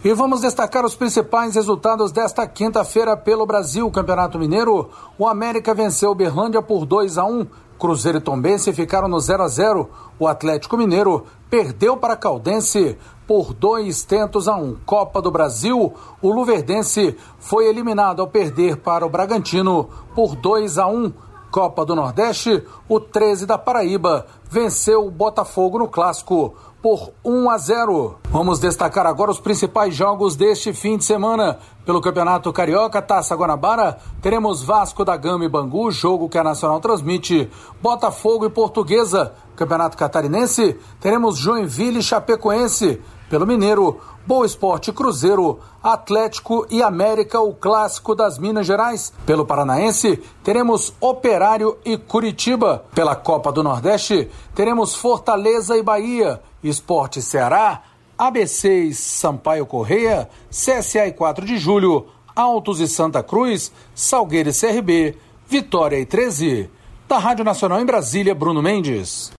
E vamos destacar os principais resultados desta quinta-feira pelo Brasil. Campeonato Mineiro, o América venceu o Berlândia por 2-1. Cruzeiro e Tombense ficaram no 0-0. O Atlético Mineiro perdeu para a Caldense por 2-1. Copa do Brasil, o Luverdense foi eliminado ao perder para o Bragantino por 2-1. Copa do Nordeste, o 13 da Paraíba venceu o Botafogo no Clássico por 1-0. Vamos destacar agora os principais jogos deste fim de semana. Pelo Campeonato Carioca, Taça Guanabara, teremos Vasco da Gama e Bangu, jogo que a Nacional transmite, Botafogo e Portuguesa. Campeonato Catarinense, teremos Joinville e Chapecoense. Pelo Mineiro, Boa Esporte e Cruzeiro, Atlético e América, o clássico das Minas Gerais. Pelo Paranaense, teremos Operário e Curitiba. Pela Copa do Nordeste, teremos Fortaleza e Bahia, Sport e Ceará, ABC e Sampaio Correia, CSA e 4 de Julho, Altos e Santa Cruz, Salgueiro e CRB, Vitória e 13. Da Rádio Nacional em Brasília, Bruno Mendes.